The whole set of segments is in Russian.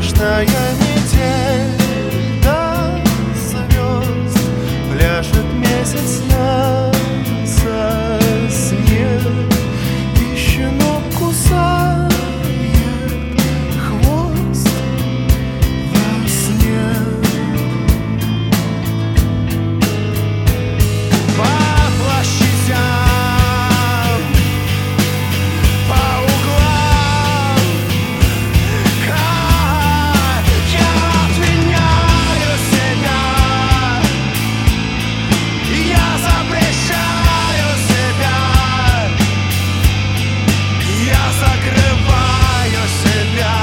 Страшная метель до звезд, пляшет месяц на сосне, и щенок кусает хвост во сне. По площадям, по углам я обвиняю себя, я запрещаю себя, я закрываю себя.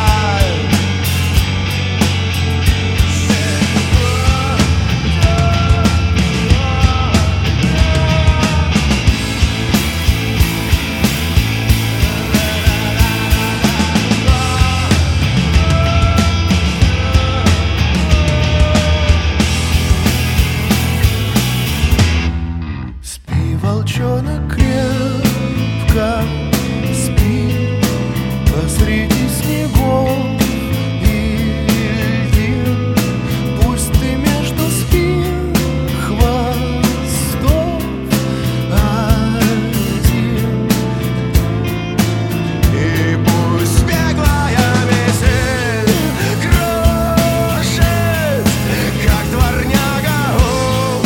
Спи, волчонок, крепко спи посреди снегов и льдин. Пусть ты между спин хвостов один, и пусть беглая метель кружит, как дворняга у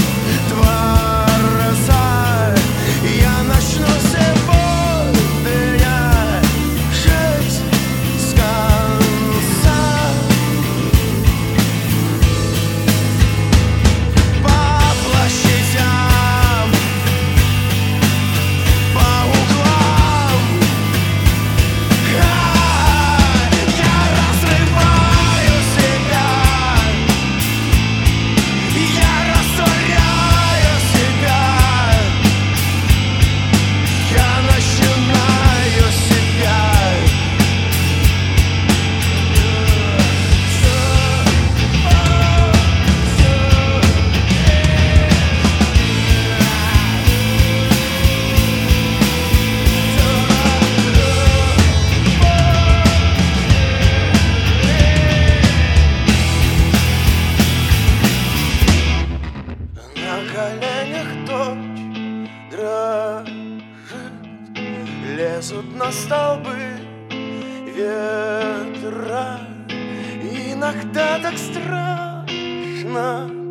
дворца. Я начну сегодня жить с конца. По площадям, по углам я разрываю себя, я растворяю себя, я начинаю себя. На коленях дочь дрожит, лезут на столбы ветра, иногда так страшно.